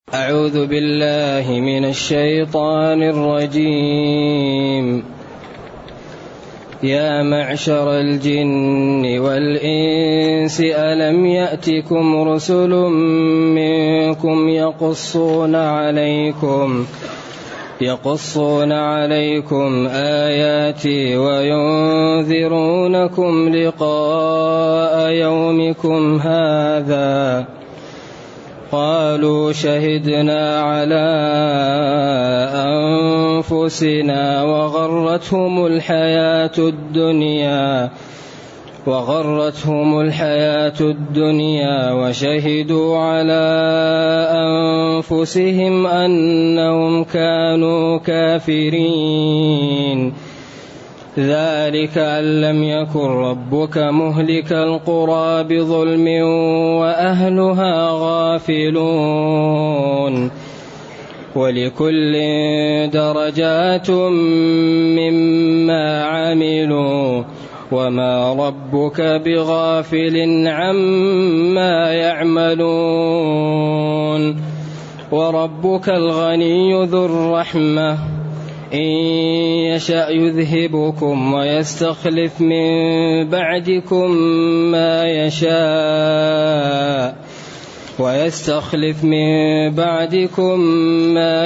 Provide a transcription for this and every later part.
أعوذ بالله من الشيطان الرجيم. يا معشر الجن والإنس ألم يأتكم رسل منكم يقصون عليكم آياتي وينذرونكم لقاء يومكم هذا قالوا شهدنا على أنفسنا وغرتهم الحياة الدنيا وشهدوا على أنفسهم أنهم كانوا كافرين. ذلك أن لم يكن ربك مهلك القرى بظلم وأهلها غافلون. ولكل درجات مما عملوا وما ربك بغافل عما يعملون. وربك الغني ذو الرحمة إن يشأ يذهبكم ويستخلف من بعدكم ما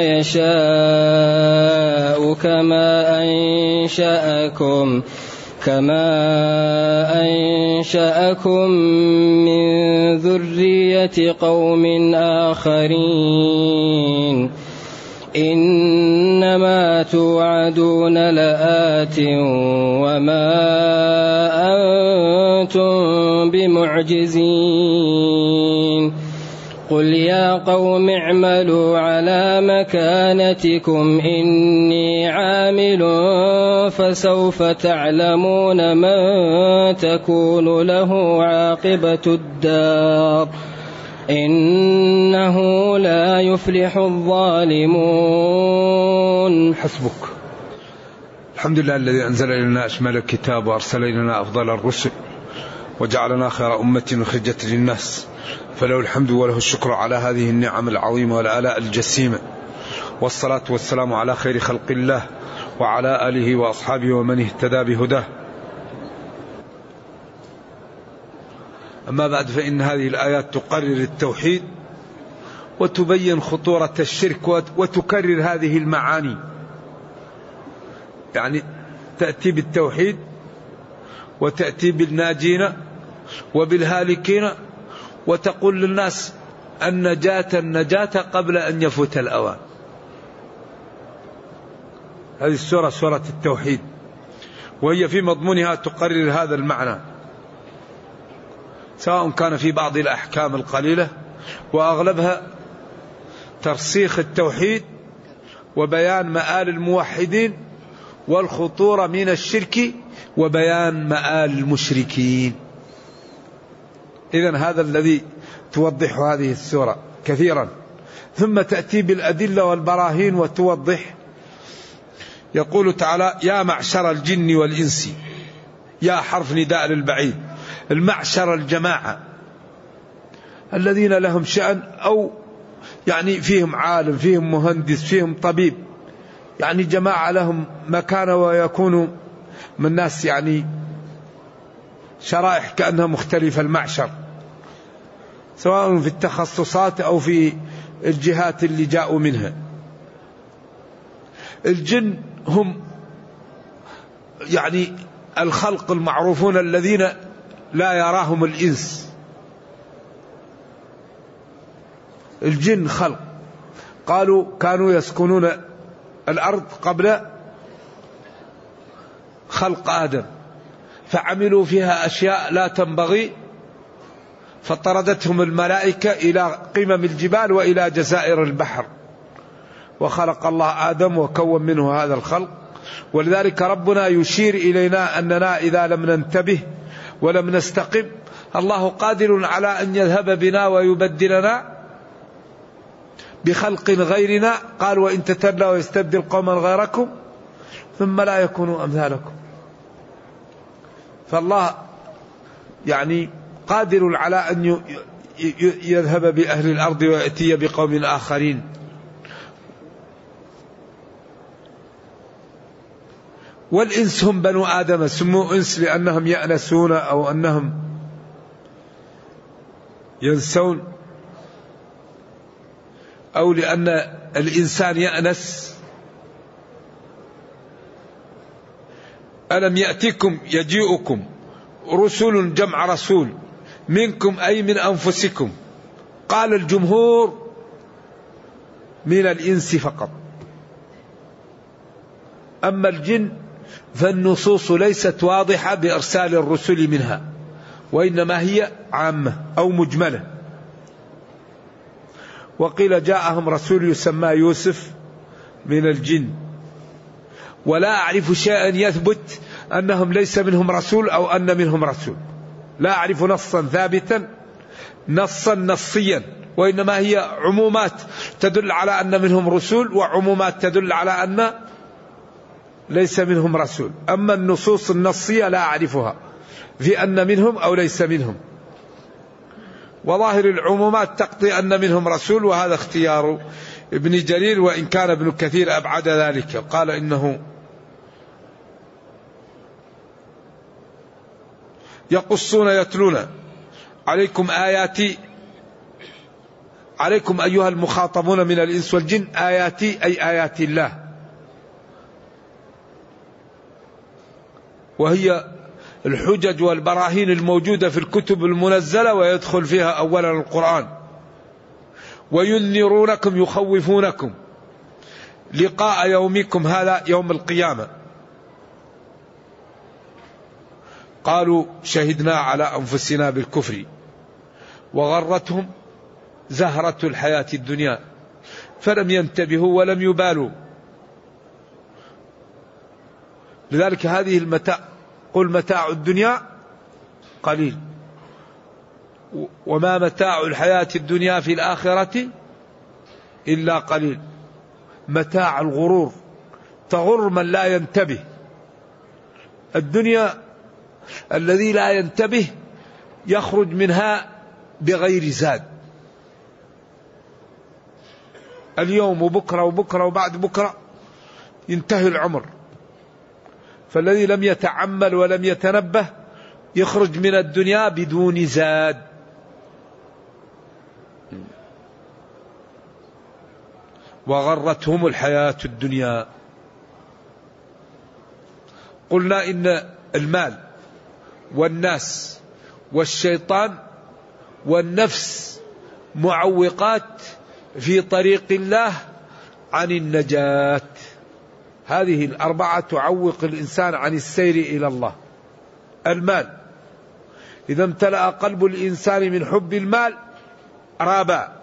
يشاء كما أنشأكم من ذرية قوم آخرين. إنما توعدون لآت وما أنتم بمعجزين. قل يا قوم اعملوا على مكانتكم إني عامل فسوف تعلمون من تكون له عاقبة الدار إنه لا يفلح الظالمون. حسبك. الحمد لله الذي أنزل إلينا أشمل الكتاب وأرسل إلينا أفضل الرسل وجعلنا خير أمة أخرجت للناس، فله الحمد وله الشكر على هذه النعم العظيمة والآلاء الجسيمة، والصلاة والسلام على خير خلق الله وعلى آله وأصحابه ومن اهتدى بهداه. أما بعد، فإن هذه الآيات تقرر التوحيد وتبين خطورة الشرك وتكرر هذه المعاني، يعني تأتي بالتوحيد وتأتي بالناجين وبالهالكين، وتقول للناس النجاة قبل أن يفوت الأوان. هذه السورة سورة التوحيد، وهي في مضمونها تقرر هذا المعنى، سواء كان في بعض الأحكام القليلة وأغلبها ترسيخ التوحيد وبيان مآل الموحدين والخطورة من الشرك وبيان مآل المشركين. إذن هذا الذي توضح هذه السورة كثيرا، ثم تأتي بالأدلة والبراهين وتوضح. يقول تعالى: يا معشر الجن والإنس. يا حرف نداء للبعيد، المعشر الجماعة الذين لهم شأن، أو يعني فيهم عالم، فيهم مهندس، فيهم طبيب، يعني جماعة لهم مكانة ويكونوا من ناس يعني شرائح كأنها مختلفة. المعشر سواء في التخصصات أو في الجهات اللي جاءوا منها. الجن هم يعني الخلق المعروفون الذين لا يراهم الإنس. الجن خلق، قالوا كانوا يسكنون الأرض قبل خلق آدم، فعملوا فيها أشياء لا تنبغي، فطردتهم الملائكة إلى قمم الجبال وإلى جزائر البحر، وخلق الله آدم وكون منه هذا الخلق. ولذلك ربنا يشير إلينا أننا إذا لم ننتبه ولم نستقم الله قادر على أن يذهب بنا ويبدلنا بخلق غيرنا. قال: وإن تتولوا ويستبدل قوما غيركم ثم لا يكونوا أمثالكم. فالله يعني قادر على أن يذهب بأهل الأرض ويأتي بقوم آخرين. والإنس هم بنو آدم، سموا إنس لأنهم يأنسون أو أنهم ينسون، أو لأن الإنسان يأنس. ألم يأتكم يجيئكم رسل، جمع رسول، منكم أي من أنفسكم. قال الجمهور من الإنس فقط. أما الجن فالنصوص ليست واضحة بإرسال الرسل منها، وإنما هي عامة أو مجملة. وقيل جاءهم رسول يسمى يوسف من الجن، ولا أعرف شيئا يثبت أنهم ليس منهم رسول أو أن منهم رسول، لا أعرف نصا ثابتا نصا نصيا، وإنما هي عمومات تدل على أن منهم رسول، وعمومات تدل على أن ليس منهم رسول. أما النصوص النصية لا أعرفها في أن منهم أو ليس منهم، وظاهر العمومات تقضي أن منهم رسول، وهذا اختيار ابن جرير، وإن كان ابن كثير أبعد ذلك، قال إنه يقصون يتلون عليكم آياتي، عليكم أيها المخاطبون من الإنس والجن، آياتي أي آيات الله، وهي الحجج والبراهين الموجودة في الكتب المنزلة، ويدخل فيها أولا القرآن. وينذرونكم يخوفونكم لقاء يومكم هذا يوم القيامة. قالوا شهدنا على أنفسنا بالكفر وغرتهم زهرة الحياة الدنيا فلم ينتبهوا ولم يبالوا. لذلك هذه المتاع، قل متاع الدنيا قليل وما متاع الحياة الدنيا في الآخرة إلا قليل. متاع الغرور تغر من لا ينتبه. الدنيا الذي لا ينتبه يخرج منها بغير زاد، اليوم وبكرة وبكرة وبعد بكرة ينتهي العمر. فالذي لم يتعمل ولم يتنبه يخرج من الدنيا بدون زاد. وغرتهم الحياة الدنيا. قلنا إن المال والناس والشيطان والنفس معوقات في طريق الله عن النجاة. هذه الأربعة تعوق الإنسان عن السير إلى الله. المال، إذا امتلأ قلب الإنسان من حب المال رابا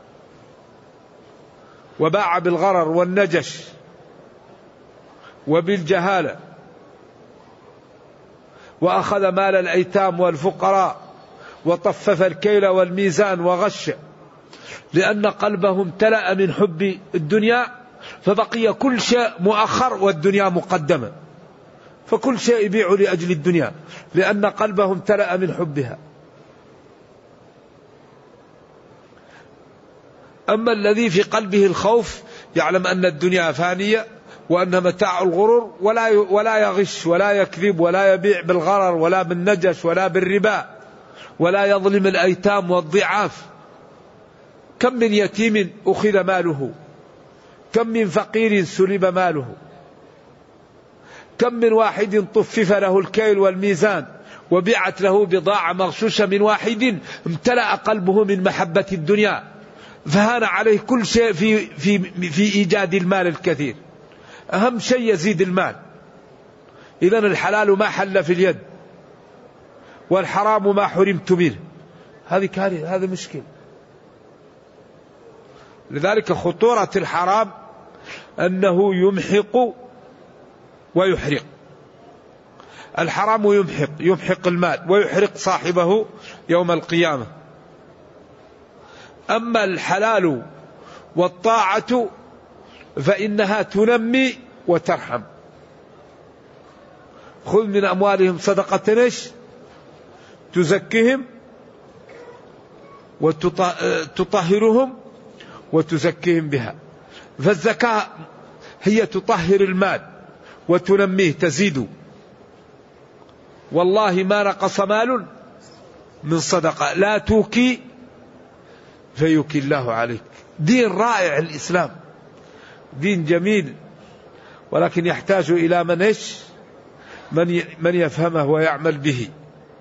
وباع بالغرر والنجش وبالجهالة، وأخذ مال الأيتام والفقراء وطفف الكيل والميزان وغش، لأن قلبه امتلأ من حب الدنيا، فبقي كل شيء مؤخر والدنيا مقدمة، فكل شيء يبيع لأجل الدنيا لأن قلبه امتلأ من حبها. أما الذي في قلبه الخوف يعلم أن الدنيا فانية وأن متاع الغرور، ولا يغش ولا يكذب ولا يبيع بالغرر ولا بالنجش ولا بالربا ولا يظلم الأيتام والضعاف. كم من يتيم أخذ ماله، كم من فقير سلب ماله، كم من واحد طفف له الكيل والميزان وبيعت له بضاعة مغشوشة من واحد امتلأ قلبه من محبة الدنيا فهان عليه كل شيء في إيجاد المال الكثير. أهم شيء يزيد المال. إذن الحلال ما حل في اليد والحرام ما حرمت منه. هذه كارثة، هذا مشكل. لذلك خطورة الحرام أنه يمحق ويحرق. الحرام يمحق المال ويحرق صاحبه يوم القيامة. أما الحلال والطاعة فإنها تنمي وترحم. خذ من أموالهم صدقة تزكيهم وتطهرهم وتزكيهم بها. فالزكاة هي تطهر المال وتنميه تزيد. والله ما نقص مال من صدقة لا توكي فيوكي الله عليك. دين رائع الإسلام، دين جميل، ولكن يحتاج إلى من يفهمه ويعمل به.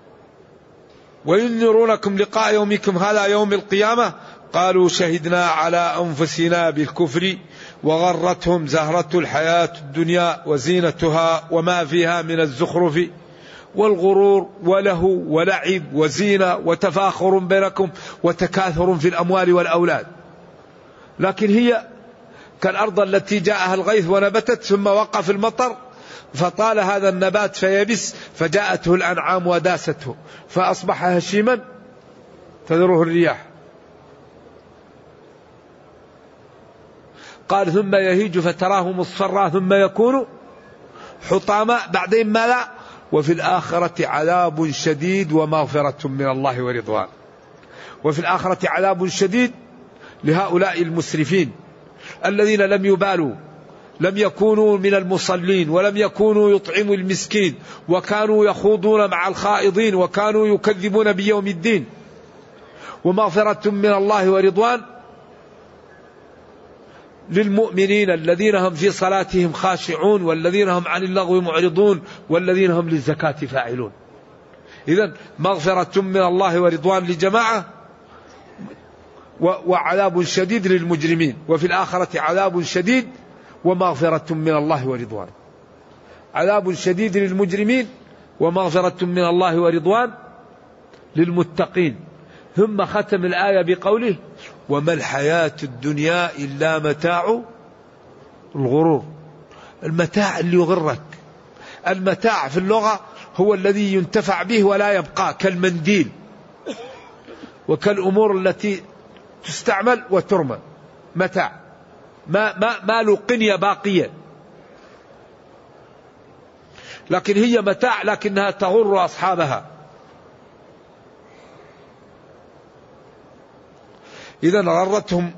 وينذرونكم لقاء يومكم هذا يوم القيامة قالوا شهدنا على أنفسنا بالكفر وغرتهم زهرة الحياة الدنيا وزينتها وما فيها من الزخرف والغرور ولهو ولعب وزينة وتفاخر بينكم وتكاثر في الأموال والأولاد. لكن هي كالأرض التي جاءها الغيث ونبتت ثم وقف المطر فطال هذا النبات فيبس فجاءته الأنعام وداسته فأصبح هشيما تذره الرياح. قال ثم يهيج فتراه مصفرا ثم يكون حطاما بعدين ما لا وفي الآخرة عذاب شديد ومغفرة من الله ورضوان. وفي الآخرة عذاب شديد لهؤلاء المسرفين الذين لم يبالوا، لم يكونوا من المصلين ولم يكونوا يطعموا المسكين وكانوا يخوضون مع الخائضين وكانوا يكذبون بيوم الدين. ومغفرة من الله ورضوان للمؤمنين الذين هم في صلاتهم خاشعون والذين هم عن اللغو معرضون والذين هم للزكاة فاعلون. إذن مغفرة من الله ورضوان لجماعة وعذاب شديد للمجرمين. وفي الآخرة عذاب شديد ومغفرة من الله ورضوان. عذاب شديد للمجرمين ومغفرة من الله ورضوان للمتقين. ثم ختم الآية بقوله وما الحياة الدنيا إلا متاع الغرور. المتاع اللي يغرك. المتاع في اللغة هو الذي ينتفع به ولا يبقى، كالمنديل وكالأمور التي تستعمل وترمى. متاع ما له قنية باقية، لكن هي متاع لكنها تغر أصحابها. إذا غرتهم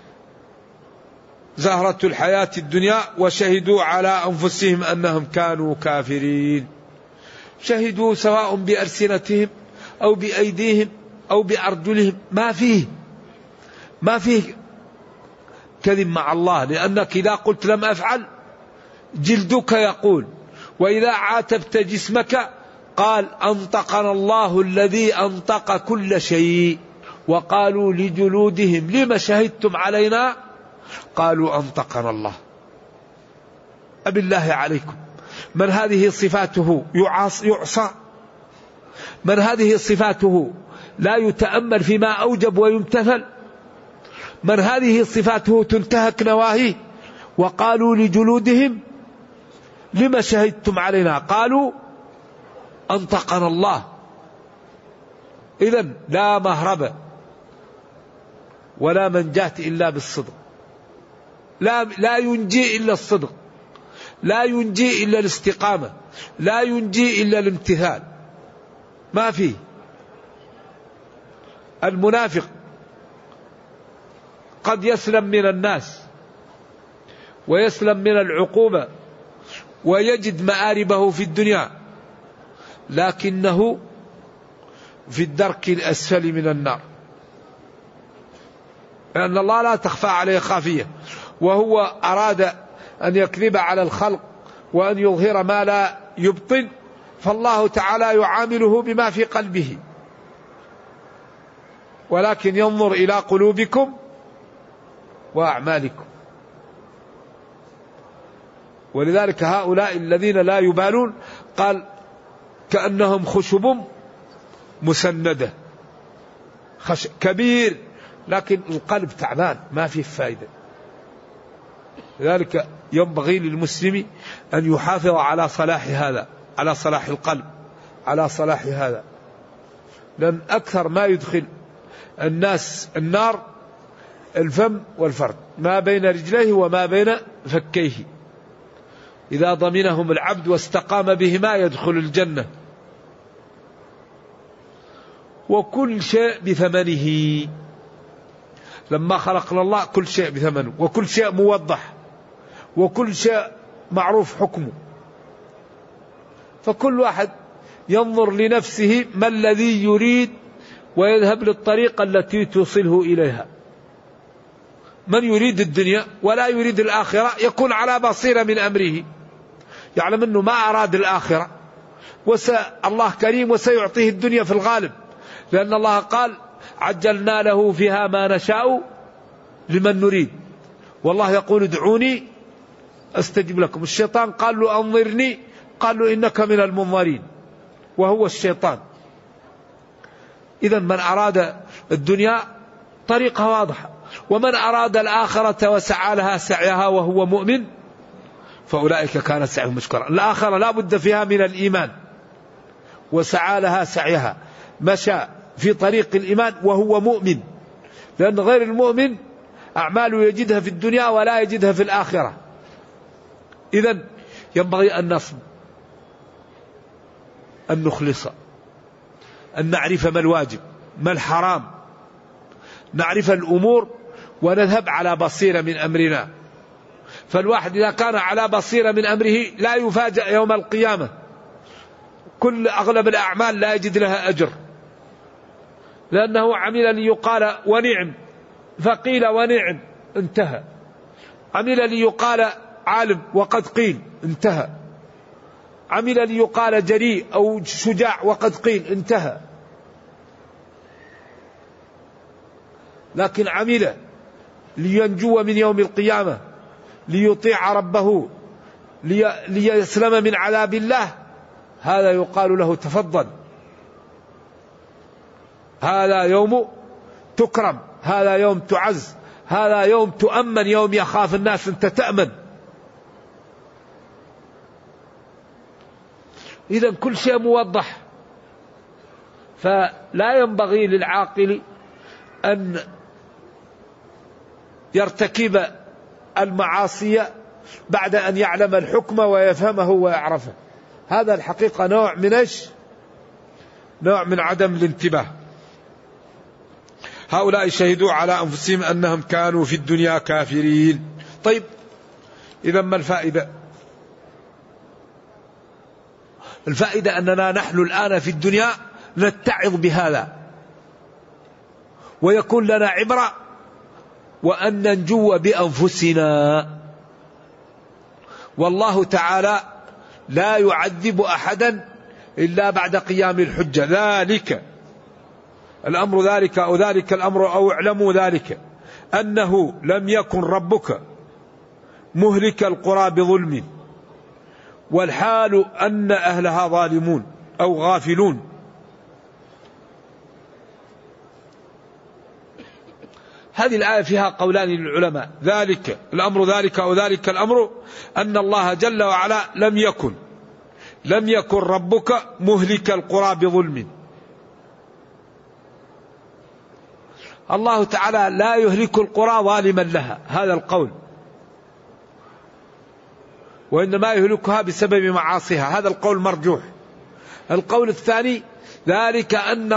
زهرة الحياة الدنيا وشهدوا على أنفسهم أنهم كانوا كافرين. شهدوا سواء بألسنتهم أو بأيديهم أو بأرجلهم، ما فيه كذب مع الله، لأنك إذا قلت لم أفعل جلدك يقول، وإذا عاتبت جسمك قال أنطقنا الله الذي أنطق كل شيء. وقالوا لجلودهم لما شهدتم علينا قالوا أنطقنا الله. أبالله عليكم، من هذه صفاته يعصى؟ من هذه صفاته لا يتأمل فيما أوجب ويمتثل؟ من هذه صفاته تنتهك نواهيه؟ وقالوا لجلودهم لما شهدتم علينا قالوا أنطقنا الله. إذن لا مهرب ولا منجاة إلا بالصدق. لا ينجي إلا الصدق، لا ينجي إلا الاستقامة، لا ينجي إلا الامتثال. ما فيه. المنافق قد يسلم من الناس ويسلم من العقوبة ويجد مآربه في الدنيا، لكنه في الدرك الأسفل من النار، لأن الله لا تخفى عليه خافية. وهو أراد أن يكذب على الخلق وأن يظهر ما لا يبطن، فالله تعالى يعامله بما في قلبه، ولكن ينظر إلى قلوبكم وأعمالكم. ولذلك هؤلاء الذين لا يبالون قال كأنهم خشب مسندة، كبير لكن القلب تعبان ما فيه فائدة. لذلك ينبغي للمسلم أن يحافظ على صلاح هذا، على صلاح القلب، على صلاح هذا. لأن أكثر ما يدخل الناس النار الفم والفرد، ما بين رجليه وما بين فكيه. إذا ضمنهم العبد واستقام بهما يدخل الجنة. وكل شيء بثمنه. لما خلقنا الله كل شيء بثمنه، وكل شيء موضح، وكل شيء معروف حكمه. فكل واحد ينظر لنفسه ما الذي يريد ويذهب للطريقة التي توصله إليها. من يريد الدنيا ولا يريد الآخرة يكون على بصيرة من أمره، يعلم أنه ما أراد الآخرة، الله كريم وسيعطيه الدنيا في الغالب، لأن الله قال عجلنا له فيها ما نشاء لمن نريد، والله يقول ادعوني أستجب لكم. الشيطان قال له أنظرني، قال له إنك من المنظرين، وهو الشيطان. إذا من أراد الدنيا طريقها واضحة، ومن أراد الآخرة وسعى لها سعيها وهو مؤمن فأولئك كان سعيهم مشكورا. الآخرة لا بد فيها من الإيمان، وسعى لها سعيها، مشى في طريق الإيمان وهو مؤمن، لأن غير المؤمن أعماله يجدها في الدنيا ولا يجدها في الآخرة. إذن ينبغي أن نصب، أن نخلص، أن نعرف ما الواجب ما الحرام، نعرف الأمور ونذهب على بصيرة من أمرنا. فالواحد إذا كان على بصيرة من أمره لا يفاجأ يوم القيامة كل أغلب الأعمال لا يجد لها أجر، لأنه عمل ليقال ونعم، فقيل ونعم انتهى. عمل ليقال عالم وقد قيل انتهى. عمل ليقال جريء أو شجاع وقد قيل انتهى. لكن عمل لينجو من يوم القيامة، ليطيع ربه، ليسلم من عذاب الله، هذا يقال له تفضل، هذا يوم تكرم، هذا يوم تعز، هذا يوم تؤمن، يوم يخاف الناس أنت تأمن. إذن كل شيء موضح. فلا ينبغي للعاقل أن يرتكب المعاصي بعد أن يعلم الحكم ويفهمه ويعرفه. هذا الحقيقة نوع من نوع من عدم الانتباه. هؤلاء شهدوا على أنفسهم أنهم كانوا في الدنيا كافرين. طيب إذا ما الفائدة؟ الفائدة أننا نحن الآن في الدنيا نتعظ بهذا ويكون لنا عبرة، وأن ننجو بأنفسنا. والله تعالى لا يعذب أحدا إلا بعد قيام الحجة. ذلك الأمر ذلك أو ذلك الأمر أو اعلموا ذلك أنه لم يكن ربك مهلك القرى بظلم والحال أن أهلها ظالمون أو غافلون. هذه الآية فيها قولان للعلماء. ذلك الأمر ذلك أو ذلك الأمر أن الله جل وعلا لم يكن ربك مهلك القرى بظلم. الله تعالى لا يهلك القرى ظالما لها، هذا القول، وإنما يهلكها بسبب معاصيها، هذا القول مرجوح. القول الثاني ذلك أن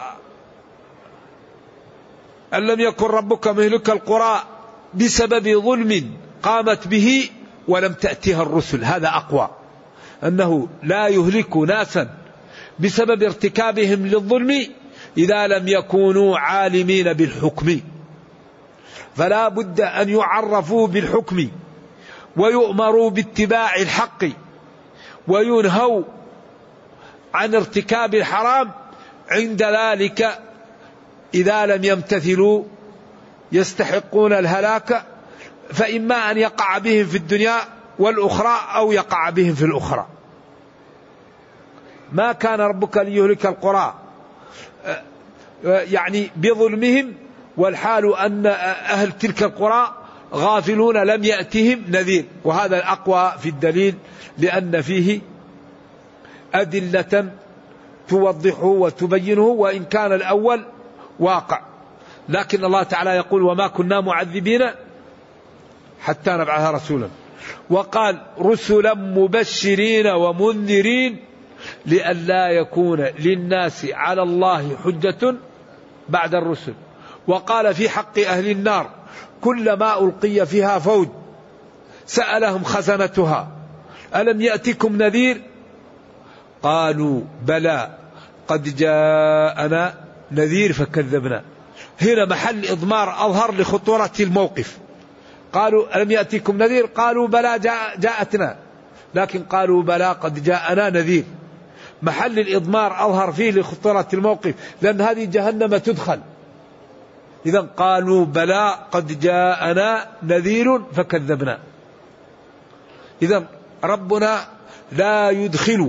لم يكن ربك مهلك القرى بسبب ظلم قامت به ولم تأتها الرسل، هذا أقوى، أنه لا يهلك ناسا بسبب ارتكابهم للظلم إذا لم يكونوا عالمين بالحكم، فلا بد أن يعرفوا بالحكم ويؤمروا باتباع الحق وينهوا عن ارتكاب الحرام. عند ذلك إذا لم يمتثلوا يستحقون الهلاك، فإما أن يقع بهم في الدنيا والأخرى أو يقع بهم في الأخرى. ما كان ربك ليهلك القرى يعني بظلمهم، والحال أن أهل تلك القرى غافلون لم يأتهم نذير، وهذا الأقوى في الدليل لأن فيه أدلة توضحه وتبينه، وإن كان الأول واقع. لكن الله تعالى يقول وما كنا معذبين حتى نبعث رسولا، وقال رسلا مبشرين ومنذرين لئلا يكون للناس على الله حجة بعد الرسل. وقال في حق أهل النار كلما ألقي فيها فوج سألهم خزنتها ألم يأتكم نذير قالوا بلى قد جاءنا نذير فكذبنا. هنا محل إضمار أظهر لخطورة الموقف. قالوا ألم يأتكم نذير قالوا بلى جاءتنا، لكن قالوا بلى قد جاءنا نذير. محل الإضمار أظهر فيه لخطورة الموقف، لأن هذه جهنم تدخل. إذا قالوا بلى قد جاءنا نذير فكذبنا. إذا ربنا لا يدخل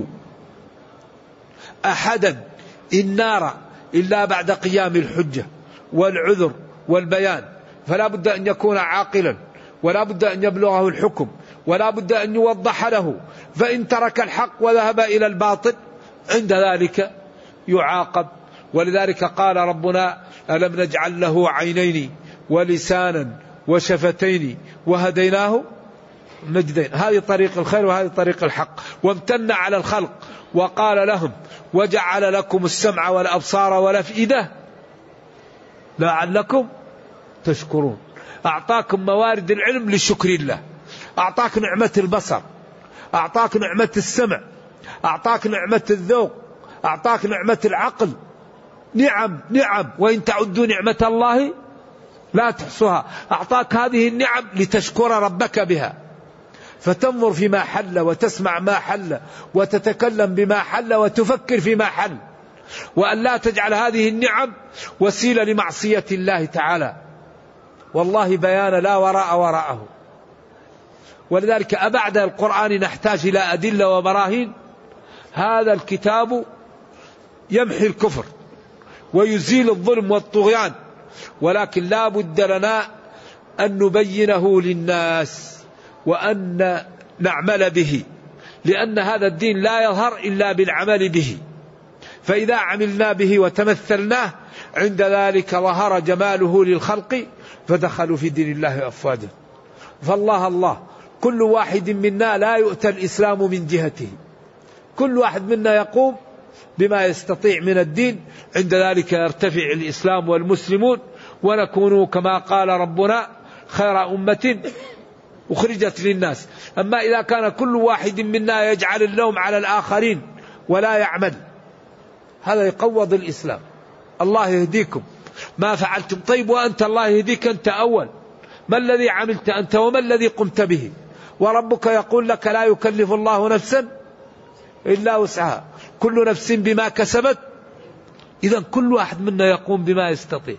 أحدا النار إلا بعد قيام الحجة والعذر والبيان، فلا بد أن يكون عاقلا، ولا بد أن يبلغه الحكم، ولا بد أن يوضح له. فإن ترك الحق وذهب إلى الباطل عند ذلك يعاقب. ولذلك قال ربنا ألم نجعل له عينين ولسانا وشفتين وهديناه نجدين. هذه طريق الخير وهذه طريق الحق. وامتن على الخلق وقال لهم وجعل لكم السمع والأبصار والأفئدة لعلكم تشكرون. أعطاكم موارد العلم لشكر الله، أعطاك نعمة البصر، أعطاك نعمة السمع، أعطاك نعمة الذوق، أعطاك نعمة العقل. نعم وإن تعدوا نعمة الله لا تحصوها. أعطاك هذه النعم لتشكر ربك بها، فتنظر فيما حل وتسمع ما حل وتتكلم بما حل وتفكر فيما حل، وأن لا تجعل هذه النعم وسيلة لمعصية الله تعالى. والله بيان لا وراءه. ولذلك أبعد القرآن نحتاج إلى أدلة وبراهين. هذا الكتاب يمحي الكفر ويزيل الظلم والطغيان، ولكن لا بد لنا أن نبينه للناس وأن نعمل به، لأن هذا الدين لا يظهر إلا بالعمل به. فإذا عملنا به وتمثلناه عند ذلك ظهر جماله للخلق فدخلوا في دين الله أفواجا. فالله كل واحد منا لا يؤتى الإسلام من جهته، كل واحد منا يقوم بما يستطيع من الدين، عند ذلك يرتفع الإسلام والمسلمون ونكون كما قال ربنا خير أمة أخرجت للناس. أما إذا كان كل واحد منا يجعل اللوم على الآخرين ولا يعمل، هذا يقوض الإسلام. الله يهديكم ما فعلتم. طيب وأنت الله يهديك أنت أول، ما الذي عملت أنت وما الذي قمت به؟ وربك يقول لك لا يكلف الله نفسا إلا وسعها، كل نفس بما كسبت. إذا كل واحد منا يقوم بما يستطيع.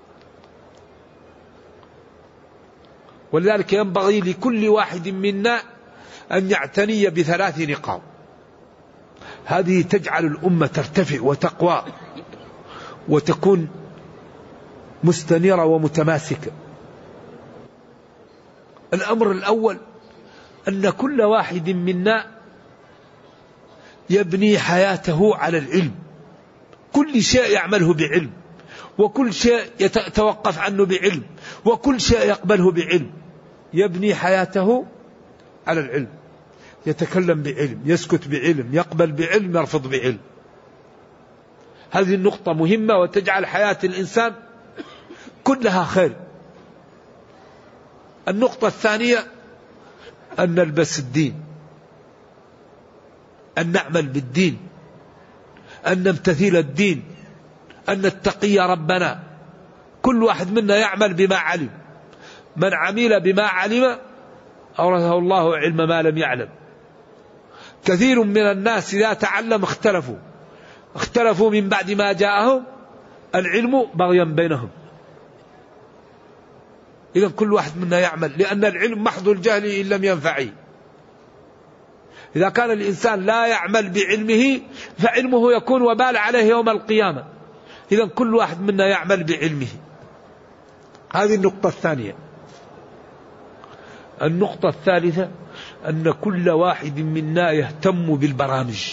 ولذلك ينبغي لكل واحد منا أن يعتني بثلاث نقاط، هذه تجعل الأمة ترتفع وتقوى وتكون مستنيرة ومتماسكة. الأمر الأول أن كل واحد منا يبني حياته على العلم، كل شيء يعمله بعلم، وكل شيء يتوقف عنه بعلم، وكل شيء يقبله بعلم. يبني حياته على العلم، يتكلم بعلم، يسكت بعلم، يقبل بعلم، يرفض بعلم. هذه النقطة مهمة وتجعل حياة الإنسان كلها خير. النقطة الثانية أن نلبس الدين، أن نعمل بالدين، أن نمتثل الدين، أن نتقي ربنا. كل واحد منا يعمل بما علم. من عمل بما علم أورثه الله علم ما لم يعلم. كثير من الناس إذا تعلم اختلفوا من بعد ما جاءهم العلم بغيا بينهم. إذا كل واحد منا يعمل، لأن العلم محض الجهل إن لم ينفعه. إذا كان الإنسان لا يعمل بعلمه فعلمه يكون وبال عليه يوم القيامة. إذا كل واحد منا يعمل بعلمه. هذه النقطة الثانية. النقطة الثالثة أن كل واحد منا يهتم بالبرامج.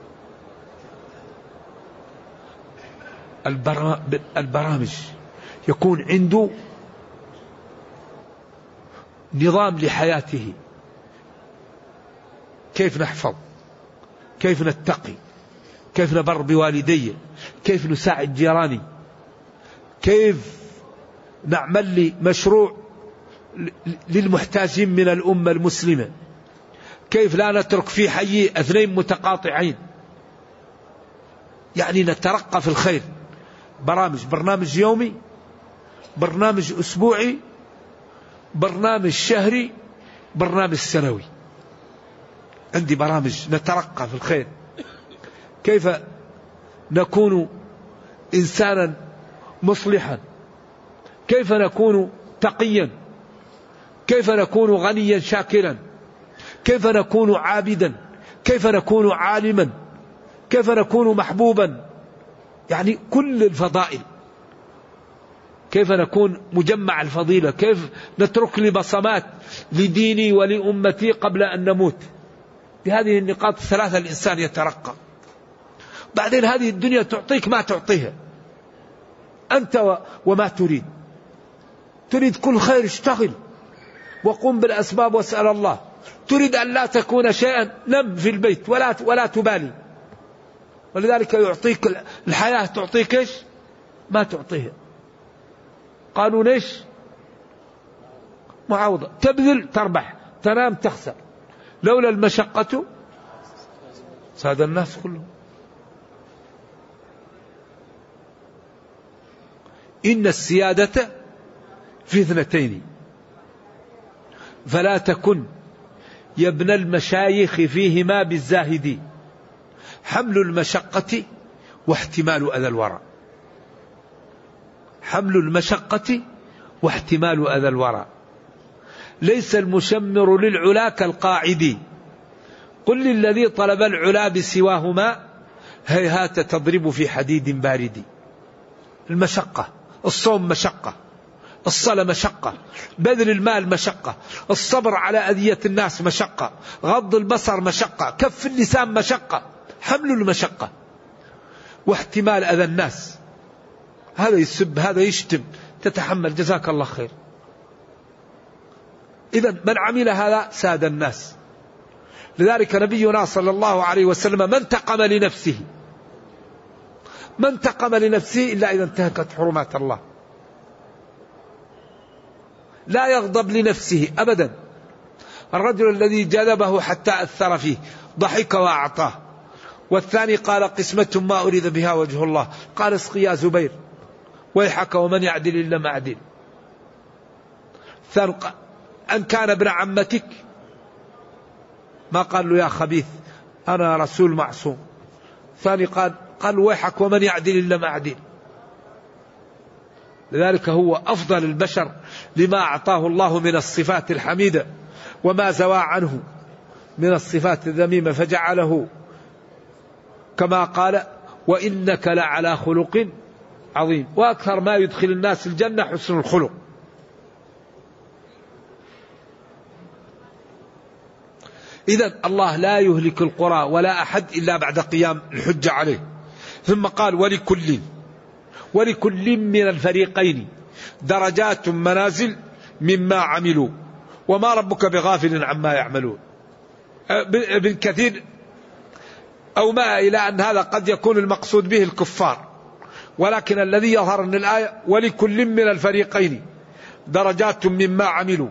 البرامج يكون عنده نظام لحياته، كيف نحفظ، كيف نتقي، كيف نبر بوالدي، كيف نساعد جيراني، كيف نعمل لي مشروع للمحتاجين من الأمة المسلمة، كيف لا نترك في حي اثنين متقاطعين. يعني نترقى في الخير. برنامج يومي، برنامج أسبوعي، برنامج شهري، برنامج سنوي. عندي برامج نترقى في الخير. كيف نكون إنسانا مصلحا، كيف نكون تقيا، كيف نكون غنيا شاكرا، كيف نكون عابدا، كيف نكون عالما، كيف نكون محبوبا. يعني كل الفضائل. كيف نكون مجمع الفضيلة، كيف نترك لي بصمات لديني ولأمتي قبل أن نموت. بهذه النقاط الثلاثة الإنسان يترقى. بعدين هذه الدنيا تعطيك ما تعطيها أنت وما تريد. تريد كل خير، اشتغل وقم بالأسباب واسأل الله. تريد أن لا تكون شيئا، نم في البيت ولا تبالي. ولذلك يعطيك الحياة، تعطيك ايش ما تعطيها. قانون ايش؟ معاوضة. تبذل تربح، تنام تخسر. لولا المشقة ساد الناس كلهم. إن السيادة في اثنتين فلا تكن يا ابن المشايخ فيهما بالزاهدين: حمل المشقة واحتمال أذى الورى. حمل المشقة واحتمال أذى الورى. ليس المشمر للعلا كالقاعد، قل للذي طلب العلا بسواهما هيهات تضرب في حديد بارد. المشقة، الصوم مشقة، الصلاة مشقة، بذل المال مشقة، الصبر على أذية الناس مشقة، غض البصر مشقة، كف اللسان مشقة. حمل المشقة واحتمال أذى الناس. هذا يسب، هذا يشتم، تتحمل، جزاك الله خير. إذا من عمل هذا ساد الناس. لذلك نبينا صلى الله عليه وسلم ما انتقم لنفسه، ما انتقم لنفسه إلا إذا انتهكت حرمات الله. لا يغضب لنفسه أبدا. الرجل الذي جذبه حتى أثر فيه ضحك وأعطاه، والثاني قال قسمة ما أريد بها وجه الله، قال اسقي يا زبير ويحك ومن يعدل إلا ما عدل. الثاني أن كان ابن عمتك، ما قال له يا خبيث أنا رسول معصوم. الثاني قال ويحك ومن يعدل إلا ما عدل. لذلك هو أفضل البشر لما أعطاه الله من الصفات الحميدة وما زوى عنه من الصفات الذميمة، فجعله كما قال وإنك لعلى خلق عظيم. وأكثر ما يدخل الناس الجنة حسن الخلق. إذن الله لا يهلك القرى ولا أحد إلا بعد قيام الحجة عليه. ثم قال ولكل من الفريقين درجات منازل مما عملوا وما ربك بغافل عما يعملون. ابن كثير أو ما إلى أن هذا قد يكون المقصود به الكفار، ولكن الذي يظهر من الآية ولكل من الفريقين درجات مما عملوا.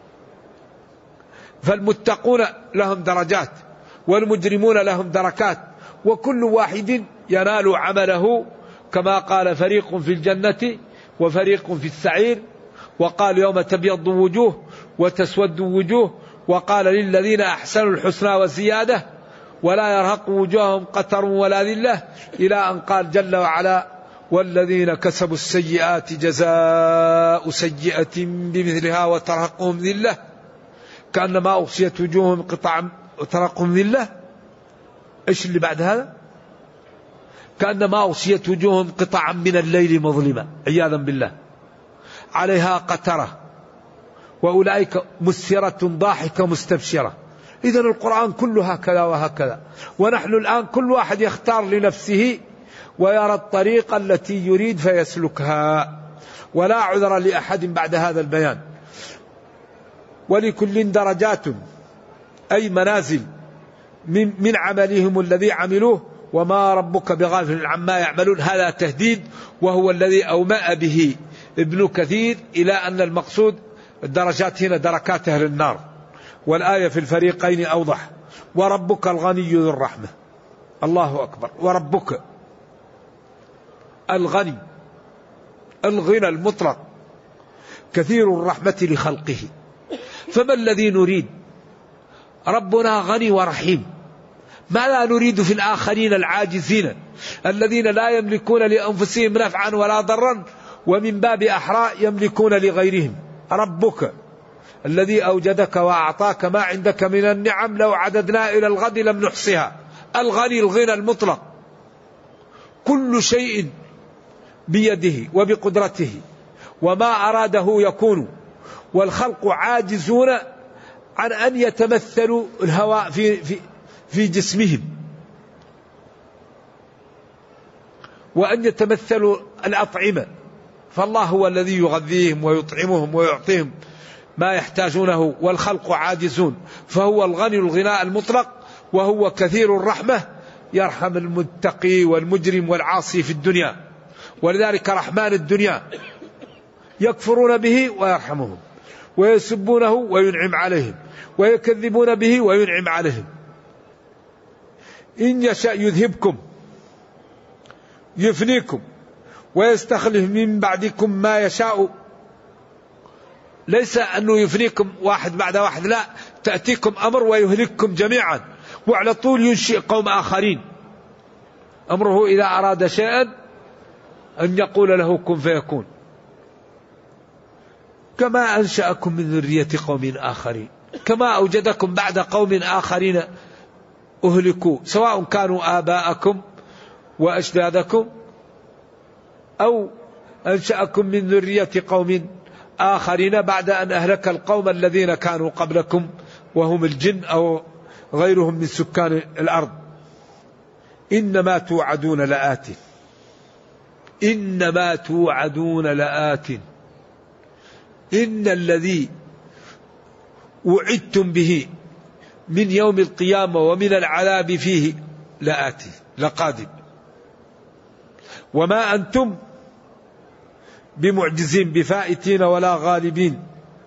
فالمتقون لهم درجات والمجرمون لهم دركات، وكل واحد ينال عمله، كما قال فريق في الجنة وفريق في السعير. وقال يوم تبيض وجوه وتسود وجوه، وقال للذين أحسنوا الحسنى وزيادة ولا يرهق وجوههم قتر ولا ذلة، إلى أن قال جل وعلا والذين كسبوا السيئات جزاء سيئة بمثلها وترهقهم ذلة كأنما أغشيت وجوههم قطعا وترهقهم ذلة. إيش اللي بعد هذا؟ كأنما أغشيت وجوههم قطعا من الليل مظلمة عياذا بالله عليها قترة وأولئك مسفرة ضاحكة مستبشرة. إذن القرآن كله هكذا وهكذا. ونحن الآن كل واحد يختار لنفسه ويرى الطريقة التي يريد فيسلكها، ولا عذر لأحد بعد هذا البيان. ولكل درجات أي منازل من عملهم الذي عملوه، وما ربك بغافل عما يعملون، هذا تهديد، وهو الذي أومأ به ابن كثير إلى أن المقصود الدرجات هنا دركات أهل النار، والآية في الفريقين أوضح. وربك الغني ذو الرحمة، الله أكبر، وربك الغني، الغنى المطلق، كثير الرحمة لخلقه. فما الذي نريد؟ ربنا غني ورحيم، ما لا نريد في الآخرين العاجزين الذين لا يملكون لأنفسهم نفعا ولا ضرا، ومن باب أحرى يملكون لغيرهم. ربك الذي أوجدك وأعطاك ما عندك من النعم لو عددنا إلى الغد لم نحصها. الغني الغنى المطلق، كل شيء بيده وبقدرته، وما أراده يكون، والخلق عاجزون عن أن يتمثلوا الهواء في جسمهم، وأن يتمثلوا الأطعمة، فالله هو الذي يغذيهم ويطعمهم ويعطيهم ما يحتاجونه، والخلق عاجزون. فهو الغني الغناء المطلق، وهو كثير الرحمة، يرحم المتقي والمجرم والعاصي في الدنيا. ولذلك رحمن الدنيا يكفرون به ويرحمهم، ويسبونه وينعم عليهم، ويكذبون به وينعم عليهم. إن يشاء يذهبكم يفنيكم ويستخلف من بعدكم ما يشاء. ليس أنه يفنيكم واحد بعد واحد، لا، تأتيكم أمر ويهلككم جميعا، وعلى طول ينشئ قوم آخرين. أمره إذا أراد شيئا أن يقول له كن فيكون. كما أنشأكم من ذرية قوم آخرين، كما أوجدكم بعد قوم آخرين أهلكوا، سواء كانوا آباءكم وأجدادكم أو أنشأكم من ذرية قوم آخرين بعد أن أهلك القوم الذين كانوا قبلكم وهم الجن أو غيرهم من سكان الأرض. إنما توعدون لآت، إنما توعدون لآت، إن الذي وعدتم به من يوم القيامة ومن العذاب فيه لآت لقادم، وما أنتم بمعجزين بفائتين ولا غالبين.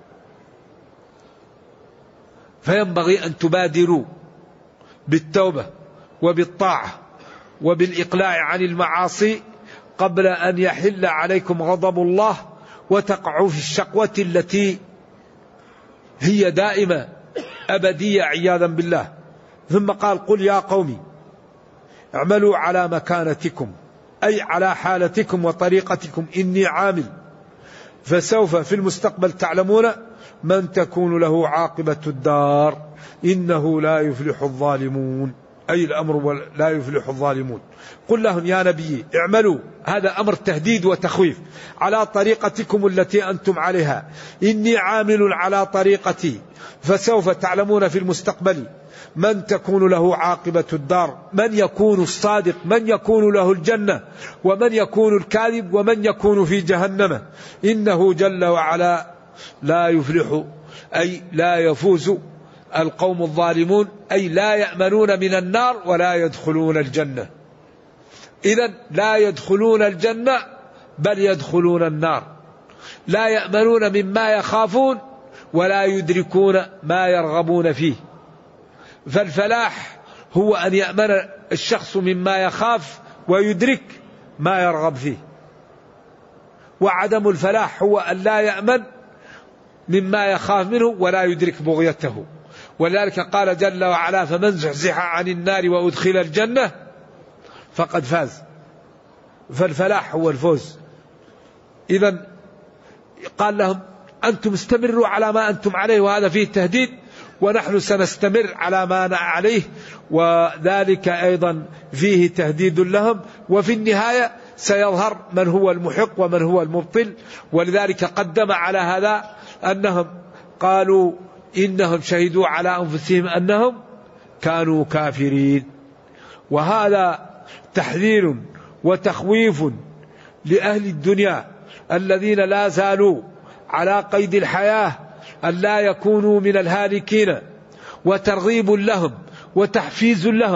فينبغي أن تبادروا بالتوبة وبالطاعة وبالإقلاع عن المعاصي قبل أن يحل عليكم غضب الله وتقعوا في الشقوة التي هي دائمة أبدية عياذا بالله. ثم قال قل يا قوم اعملوا على مكانتكم، أي على حالتكم وطريقتكم، إني عامل، فسوف في المستقبل تعلمون من تكون له عاقبة الدار، إنه لا يفلح الظالمون، أي الأمر لا يفلح الظالمون. قل لهم يا نبي اعملوا، هذا أمر تهديد وتخويف، على طريقتكم التي أنتم عليها، إني عامل على طريقتي، فسوف تعلمون في المستقبل من تكون له عاقبة الدار، من يكون الصادق، من يكون له الجنة، ومن يكون الكاذب، ومن يكون في جهنم. إنه جل وعلا لا يفلح، أي لا يفوز القوم الظالمون، أي لا يأمنون من النار ولا يدخلون الجنة. إذن لا يدخلون الجنة بل يدخلون النار، لا يأمنون مما يخافون ولا يدركون ما يرغبون فيه. فالفلاح هو أن يأمن الشخص مما يخاف ويدرك ما يرغب فيه، وعدم الفلاح هو أن لا يأمن مما يخاف منه ولا يدرك بغيته. ولذلك قال جل وعلا فمن زحزح عن النار وأدخل الجنة فقد فاز. فالفلاح هو الفوز. إذن قال لهم أنتم استمروا على ما أنتم عليه، وهذا فيه تهديد، ونحن سنستمر على ما نحن عليه، وذلك أيضا فيه تهديد لهم. وفي النهاية سيظهر من هو المحق ومن هو المبطل. ولذلك قدم على هذا أنهم قالوا إنهم شهدوا على أنفسهم أنهم كانوا كافرين. وهذا تحذير وتخويف لأهل الدنيا الذين لا زالوا على قيد الحياة أن لا يكونوا من الهالكين، وترغيب لهم وتحفيز لهم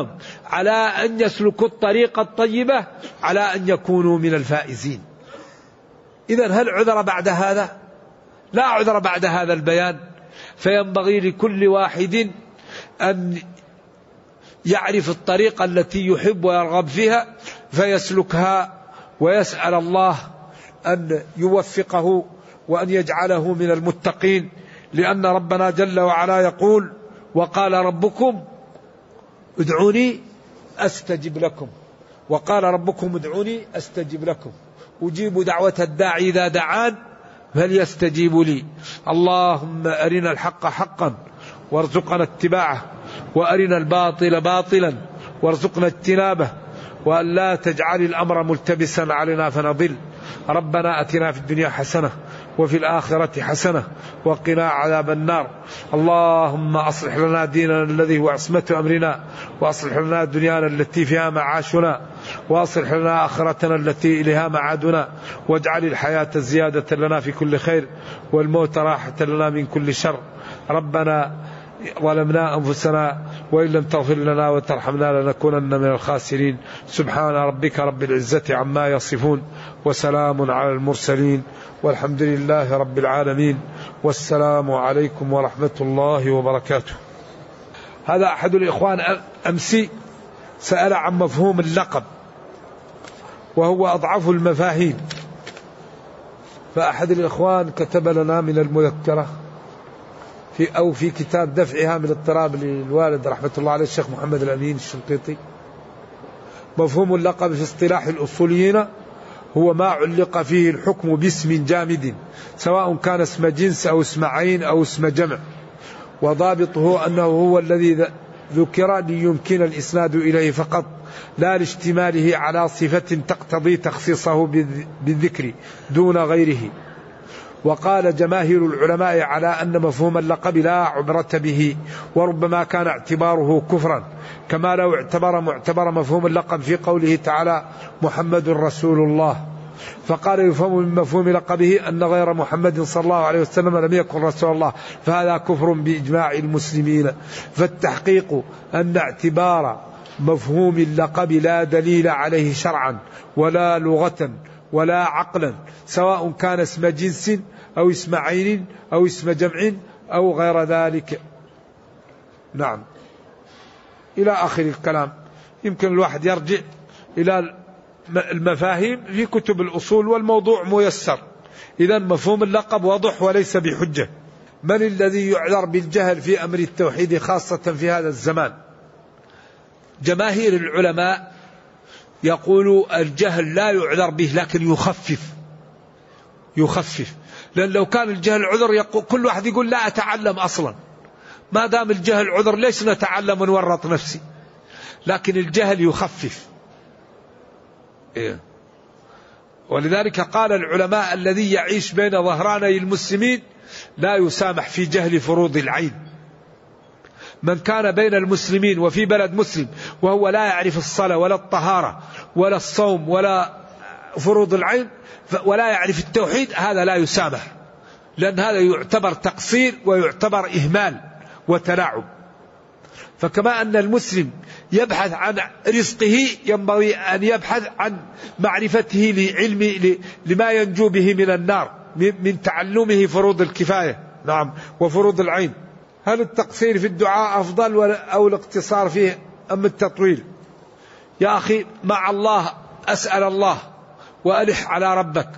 على أن يسلكوا الطريق الطيبة على أن يكونوا من الفائزين. إذن هل عذر بعد هذا؟ لا عذر بعد هذا البيان. فينبغي لكل واحد أن يعرف الطريقة التي يحب ويرغب فيها فيسلكها، ويسأل الله أن يوفقه وأن يجعله من المتقين، لأن ربنا جل وعلا يقول: وقال ربكم ادعوني أستجب لكم، وقال ربكم ادعوني أستجب لكم، أجيب دعوة الداعي إذا دعان فليستجيبوا لي. اللهم أرنا الحق حقا وارزقنا اتباعه، وأرنا الباطل باطلا وارزقنا اجتنابه، وأن لا تجعل الأمر ملتبسا علينا فنضل. ربنا أتنا في الدنيا حسنة وفي الآخرة حسنة وقنا عذاب النار. اللهم أصلح لنا ديننا الذي هو عصمة أمرنا، وأصلح لنا دنيانا التي فيها معاشنا، وأصلح لنا آخرتنا التي إليها معادنا، واجعل الحياة زيادة لنا في كل خير والموت راحة لنا من كل شر. ربنا ظلمنا أنفسنا وإن لم تغفر لنا وترحمنا لنكونن من الخاسرين. سبحان ربك رب العزة عما يصفون، وسلام على المرسلين، والحمد لله رب العالمين، والسلام عليكم ورحمة الله وبركاته. هذا أحد الإخوان أمسي سأل عن مفهوم اللقب، وهو أضعف المفاهيم، فأحد الإخوان كتب لنا من المذكرة في كتاب دفعها من اضطراب للوالد رحمة الله عليه الشيخ محمد الأمين الشنقيطي: مفهوم اللقب في اصطلاح الأصوليين هو ما علق فيه الحكم باسم جامد، سواء كان اسم جنس أو اسم عين أو اسم جمع، وضابطه أنه هو الذي ذكر ليمكن الإسناد إليه فقط، لا لاشتماله على صفة تقتضي تخصيصه بالذكر دون غيره. وقال جماهير العلماء على أن مفهوم اللقب لا عبرة به، وربما كان اعتباره كفرا، كما لو معتبر مفهوم اللقب في قوله تعالى: محمد رسول الله، فقال يفهم من مفهوم لقبه أن غير محمد صلى الله عليه وسلم لم يكن رسول الله، فهذا كفر بإجماع المسلمين. فالتحقيق أن اعتبار مفهوم اللقب لا دليل عليه شرعا ولا لغة ولا عقلا، سواء كان اسم جنس أو اسم عين أو اسم جمع أو غير ذلك. نعم، إلى آخر الكلام. يمكن الواحد يرجع إلى المفاهيم في كتب الأصول، والموضوع ميسر. إذن مفهوم اللقب واضح وليس بحجة. من الذي يعذر بالجهل في أمر التوحيد خاصة في هذا الزمان؟ جماهير العلماء يقول الجهل لا يعذر به، لكن يخفف. لأن لو كان الجهل عذر كل واحد يقول لا أتعلم أصلا. ما دام الجهل عذر ليش نتعلم ونورط نفسي؟ لكن الجهل يخفف. ولذلك قال العلماء: الذي يعيش بين ظهراني المسلمين لا يسامح في جهل فروض العين. من كان بين المسلمين وفي بلد مسلم وهو لا يعرف الصلاة ولا الطهارة ولا الصوم ولا فروض العين ولا يعرف التوحيد، هذا لا يسامح، لأن هذا يعتبر تقصير ويعتبر إهمال وتلاعب. فكما أن المسلم يبحث عن رزقه، ينبغي أن يبحث عن معرفته لعلم لما ينجو به من النار من تعلمه فروض الكفاية. نعم، وفروض العين. هل التقصير في الدعاء أفضل أو الاقتصار فيه أم التطويل؟ يا أخي، مع الله أسأل الله وألح على ربك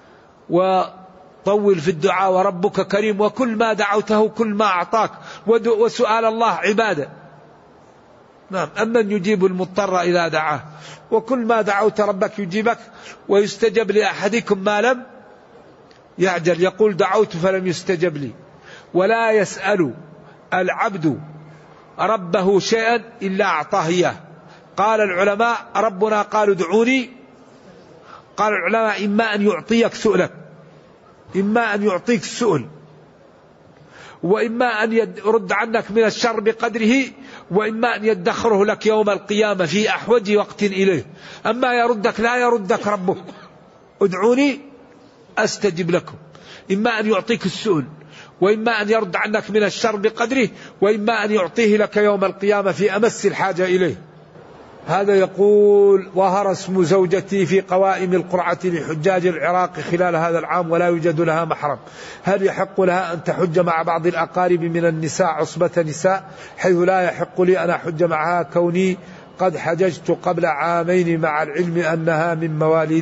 وطول في الدعاء، وربك كريم، وكل ما دعوته كل ما أعطاك، وسؤال الله عبادة. نعم، أمن يجيب المضطر إذا دعاه، وكل ما دعوت ربك يجيبك. ويستجب لأحدكم ما لم يعجل، يقول دعوت فلم يستجب لي. ولا يسأل العبد ربه شيئا إلا أعطاه إياه. قال العلماء: ربنا قالوا ادعوني، قال العلماء: إما أن يعطيك سؤلك، إما أن يعطيك السؤل، وإما أن يرد عنك من الشر بقدره، وإما أن يدخره لك يوم القيامة في أحوج وقت إليه. أما يردك لا يردك ربك، ادعوني أستجب لكم. إما أن يعطيك السؤل، وإما أن يرد عنك من الشر بقدره، وإما أن يعطيه لك يوم القيامة في أمس الحاجة إليه. هذا يقول: ظهر اسم زوجتي في قوائم القرعة لحجاج العراق خلال هذا العام ولا يوجد لها محرم، هل يحق لها أن تحج مع بعض الأقارب من النساء عصبة نساء، حيث لا يحق لي أن أحج معها كوني قد حججت قبل عامين، مع العلم أنها من مواليد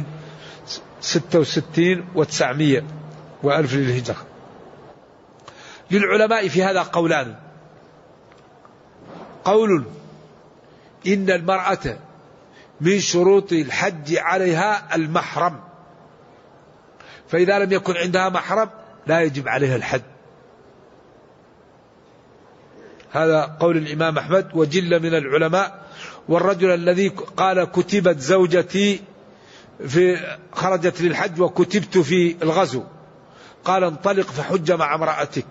66 و900 وألف للهجرة؟ للعلماء في هذا قولان: قول إن المرأة من شروط الحج عليها المحرم، فإذا لم يكن عندها محرم لا يجب عليها الحج، هذا قول الإمام أحمد وجل من العلماء. والرجل الذي قال كتبت زوجتي خرجت للحج وكتبت في الغزو، قال انطلق فحج مع امرأتك،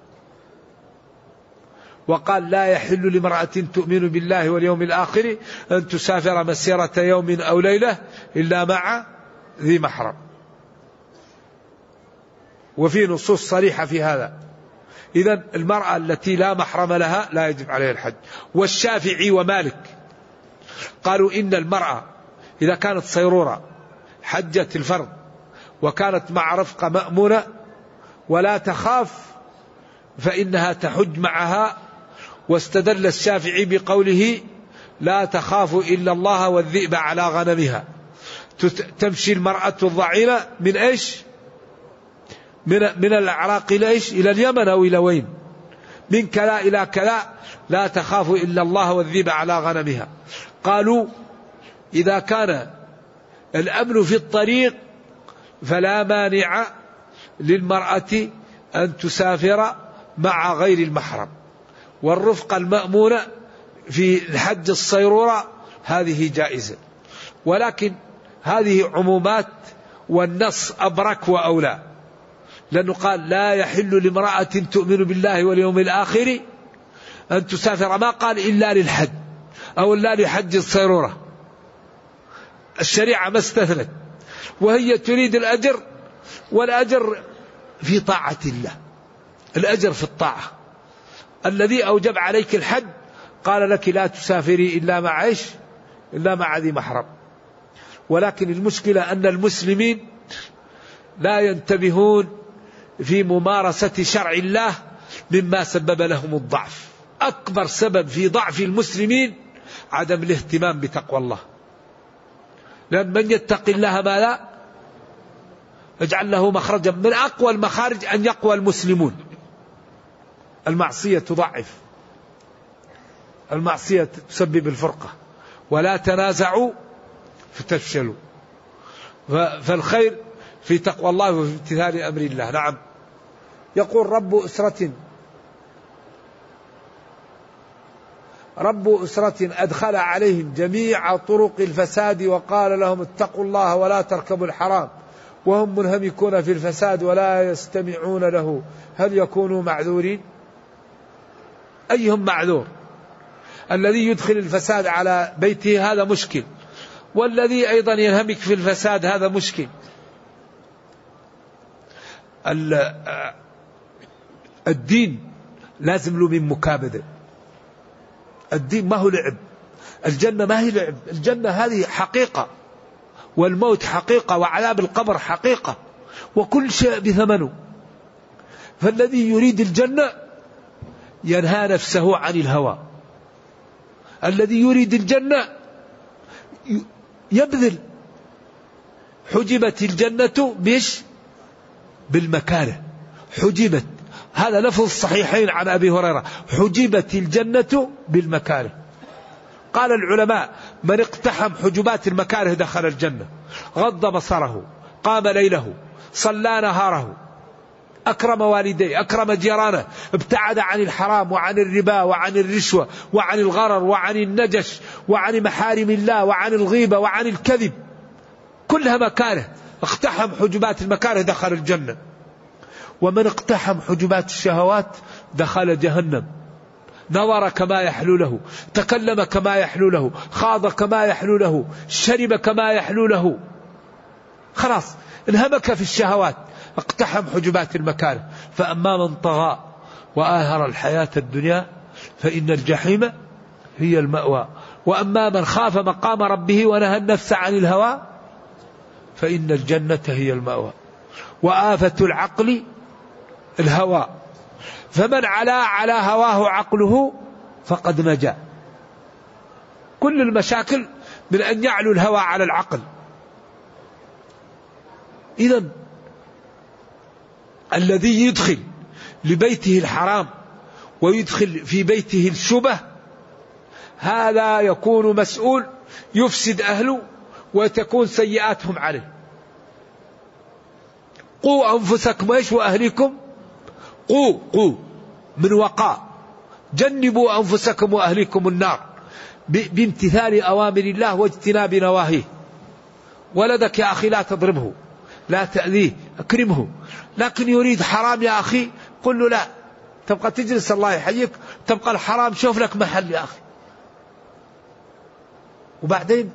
وقال لا يحل لامرأة تؤمن بالله واليوم الآخر أن تسافر مسيرة يوم أو ليلة إلا مع ذي محرم، وفي نصوص صريحة في هذا. إذن المرأة التي لا محرم لها لا يجب عليها الحج. والشافعي ومالك قالوا إن المرأة إذا كانت صيرورة حجت الفرض وكانت مع رفقة مأمونة ولا تخاف فإنها تحج معها، واستدل الشافعي بقوله لا تخاف إلا الله والذئب على غنمها. تمشي المرأة الضعينة من إيش؟ من العراق إلى إيش؟ إلى اليمن أو إلى وين؟ من كلا إلى كلا، لا تخاف إلا الله والذئب على غنمها. قالوا إذا كان الأمن في الطريق فلا مانع للمرأة أن تسافر مع غير المحرم، والرفقة المأمونة في الحج الصيرورة هذه جائزة، ولكن هذه عمومات والنص أبرك وأولى، لأنه قال لا يحل لامرأة تؤمن بالله واليوم الآخر أن تسافر، ما قال إلا للحج أو إلا لحج الصيرورة، الشريعة ما استثنت، وهي تريد الأجر، والأجر في طاعة الله، الأجر في الطاعة. الذي أوجب عليك الحج قال لك لا تسافري إلا مع إيش؟ إلا مع ذي محرم. ولكن المشكلة أن المسلمين لا ينتبهون في ممارسة شرع الله مما سبب لهم الضعف. أكبر سبب في ضعف المسلمين عدم الاهتمام بتقوى الله، لأن من يتق الله ما لا اجعل له مخرجا. من أقوى المخارج أن يقوى المسلمون. المعصية تضعف، المعصية تسبب الفرقة. ولا تنازعوا فتفشلوا. فالخير في تقوى الله وفي امتثال أمر الله. نعم. يقول رب أسرة أدخل عليهم جميع طرق الفساد وقال لهم اتقوا الله ولا تركبوا الحرام، وهم منهمكون في الفساد ولا يستمعون له، هل يكونوا معذورين؟ أيهم معذور؟ الذي يدخل الفساد على بيته هذا مشكل، والذي أيضا ينهمك في الفساد هذا مشكل. الدين لازم له من مكابدة. الدين ما هو لعب، الجنة ما هي لعب، الجنة هذه حقيقة، والموت حقيقة، وعذاب القبر حقيقة، وكل شيء بثمنه. فالذي يريد الجنة ينهى نفسه عن الهوى، الذي يريد الجنة يبذل. حجبت الجنة بالمكاره، حجبت، هذا لفظ الصحيحين عن أبي هريرة، حجبت الجنة بالمكاره. قال العلماء من اقتحم حجبات المكاره دخل الجنة، غض بصره، قام ليله، صلى نهاره، أكرم والديه، أكرم جيرانه، ابتعد عن الحرام وعن الربا وعن الرشوة وعن الغرر وعن النجش وعن محارم الله وعن الغيبة وعن الكذب، كلها مكاره. اقتحم حجبات المكاره دخل الجنة. ومن اقتحم حجبات الشهوات دخل جهنم. نظر كما يحلو له، تكلم كما يحلو له، خاض كما يحلو له، شرب كما يحلو له، خلاص انهمك في الشهوات، اقتحم حجبات المكاره. فأما من طغى وآثر الحياة الدنيا فإن الجحيم هي المأوى وأما من خاف مقام ربه ونهى النفس عن الهوى فإن الجنة هي المأوى. وآفة العقل الهوى، فمن علا على هواه عقله فقد نجا. كل المشاكل من أن يعلو الهوى على العقل. إذن الذي يدخل لبيته الحرام ويدخل في بيته الشبه هذا يكون مسؤول، يفسد أهله وتكون سيئاتهم عليه. قوا أنفسكم إيش وأهليكم، قوا من وقاء، جنبوا أنفسكم وأهليكم النار بامتثال أوامر الله واجتناب نواهيه. ولدك يا أخي لا تضربه، لا تأذيه، أكرمه. لكن يريد حرام يا أخي قل له لا، تبقى تجلس الله يحييك، تبقى الحرام شوف لك محل يا أخي. وبعدين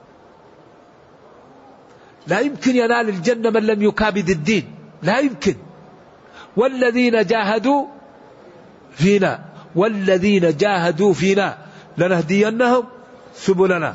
لا يمكن ينال الجنة من لم يكابد الدين، لا يمكن. والذين جاهدوا فينا لنهدينهم سبلنا.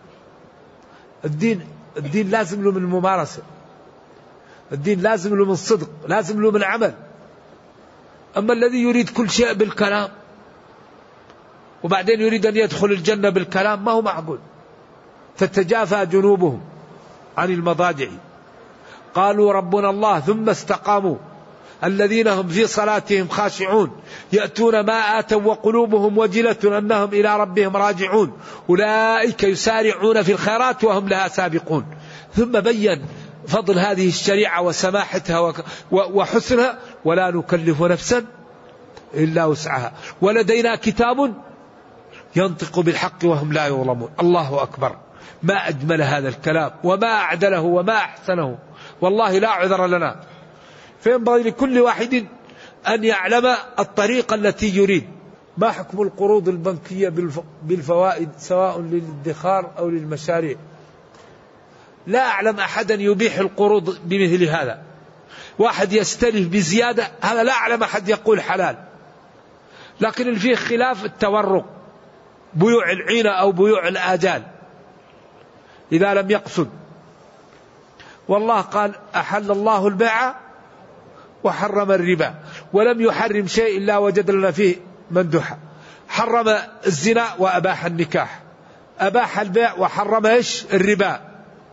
الدين لازم له من ممارسة، الدين لازم له من صدق، لازم له من عمل. أما الذي يريد كل شيء بالكلام وبعدين يريد أن يدخل الجنة بالكلام ما هو معقول. تتجافى جنوبهم عن المضاجع قالوا ربنا الله ثم استقاموا الذين هم في صلاتهم خاشعون يأتون ما آتوا وقلوبهم وجلة أنهم إلى ربهم راجعون أولئك يسارعون في الخيرات وهم لها سابقون. ثم بين فضل هذه الشريعة وسماحتها وحسنها. ولا نكلف نفسا إلا وسعها ولدينا كتاب ينطق بالحق وهم لا يظلمون. الله أكبر، ما أجمل هذا الكلام وما أعدله وما أحسنه. والله لا عذر لنا. فينبغي لكل واحد أن يعلم الطريقة التي يريد. ما حكم القروض البنكية بالفوائد سواء للادخار أو للمشاريع؟ لا أعلم أحدا يبيح القروض بمثل هذا. واحد يستلف بزيادة، هذا لا أعلم أحد يقول حلال. لكن اللي فيه خلاف التورق، بيوع العينة أو بيوع الآجال إذا لم يقصد. والله قال أحل الله البيع وحرم الربا ولم يحرم شيء إلا وجد لنا فيه مندوحة. حرم الزنا وأباح النكاح، أباح البيع وحرم إيش الربا.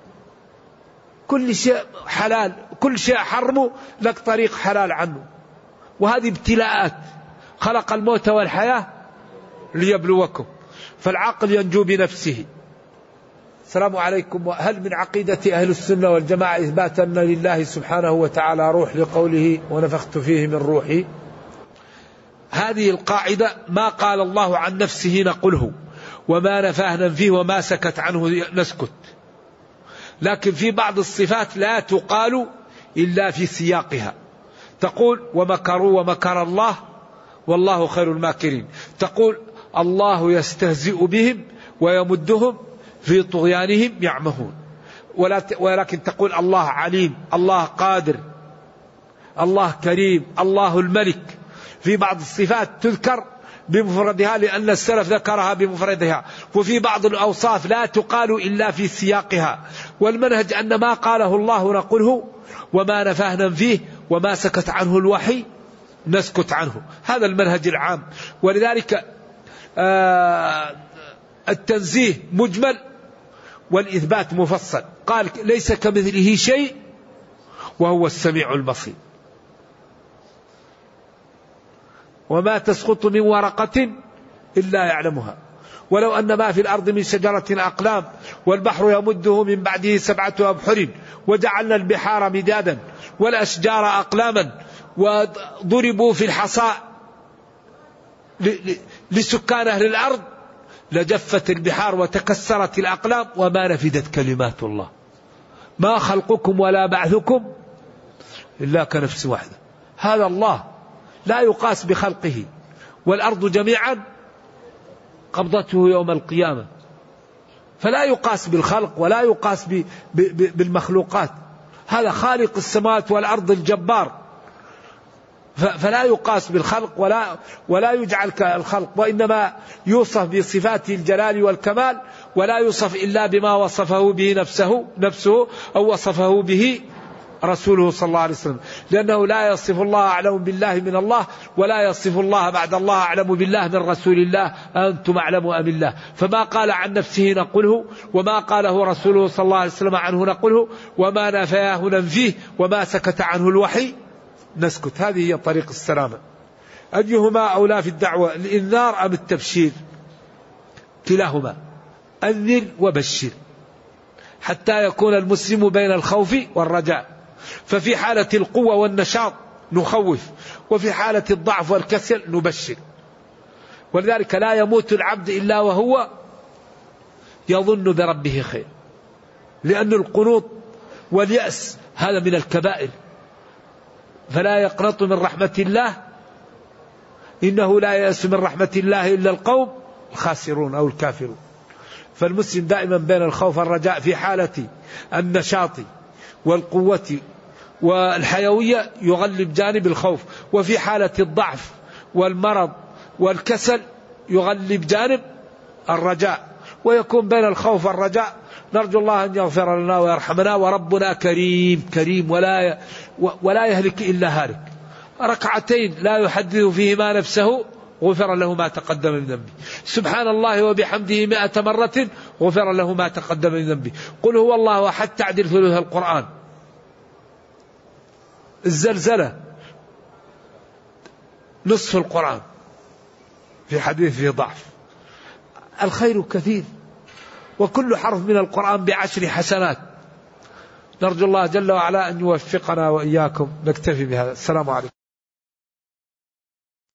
كل شيء حلال، كل شيء حرمه لك طريق حلال عنه. وهذه ابتلاءات، خلق الموت والحياة ليبلوكم، فالعقل ينجو بنفسه. السلام عليكم. هل من عقيدة أهل السنة والجماعة إثبات أن لله سبحانه وتعالى روح لقوله ونفخت فيه من روحي؟ هذه القاعدة ما قال الله عن نفسه نقله، وما نفاه ننفيه، وما سكت عنه نسكت. لكن في بعض الصفات لا تقال إلا في سياقها. تقول ومكروا ومكر الله والله خير الماكرين. تقول الله يستهزئ بهم ويمدهم في طغيانهم يعمهون. ولكن تقول الله عليم، الله قادر، الله كريم، الله الملك. في بعض الصفات تذكر بمفردها لأن السلف ذكرها بمفردها، وفي بعض الأوصاف لا تقال إلا في سياقها. والمنهج أن ما قاله الله نقوله، وما نفاه ننفيه، وما سكت عنه الوحي نسكت عنه. هذا المنهج العام. ولذلك التنزيه مجمل والإثبات مفصل. قال ليس كمثله شيء وهو السميع البصير. وما تسقط من ورقة إلا يعلمها ولو أن ما في الأرض من شجرة أقلام والبحر يمده من بعده 7 أبحر وجعلنا البحار مدادا والأشجار أقلاما وضربوا في الحصى لسكان أهل الأرض لجفت البحار وتكسرت الأقلام وما نفدت كلمات الله. ما خلقكم ولا بعثكم إلا كنفس واحدة. هذا الله لا يقاس بخلقه. والأرض جميعا قبضته يوم القيامة، فلا يقاس بالخلق ولا يقاس بالمخلوقات. هذا خالق السماوات والأرض الجبار. فلا يقاس بالخلق ولا يجعل كالخلق، وإنما يوصف بصفات الجلال والكمال، ولا يوصف إلا بما وصفه به نفسه أو وصفه به رسوله صلى الله عليه وسلم، لأنه لا يصف الله أعلم بالله من الله، ولا يصف الله بعد الله أعلم بالله من رسول الله، أنتم أعلم أم الله. فما قال عن نفسه نقله، وما قاله رسوله صلى الله عليه وسلم عنه نقله، وما نفاه ننفيه، وما سكت عنه الوحي نسكت. هذه هي طريق السلامة. أيهما أولى في الدعوة، الإنذار أم التبشير؟ كلاهما، أنذر وبشر، حتى يكون المسلم بين الخوف والرجاء. ففي حالة القوة والنشاط نخوف، وفي حالة الضعف والكسل نبشر. ولذلك لا يموت العبد إلا وهو يظن بربه خير، لأن القنوط واليأس هذا من الكبائر. فلا يقنط من رحمة الله، إنه لا يأس من رحمة الله إلا القوم الخاسرون أو الكافرون. فالمسلم دائما بين الخوف والرجاء، في حالة النشاط والقوة والحيوية يغلب جانب الخوف، وفي حالة الضعف والمرض والكسل يغلب جانب الرجاء، ويكون بين الخوف والرجاء. نرجو الله أن يغفر لنا ويرحمنا، وربنا كريم ولا يهلك إلا هالك. ركعتين لا يحدث فيهما نفسه غفر له ما تقدم من ذنبه. سبحان الله وبحمده 100 مرة غفر له ما تقدم من ذنبه. قل هو الله أحد تعدل ثلث القرآن. الزلزلة نصف القرآن، في حديث فيه ضعف. الخير كثير، وكل حرف من القرآن ب10 حسنات. نرجو الله جل وعلا أن يوفقنا وإياكم. نكتفي بهذا. السلام عليكم.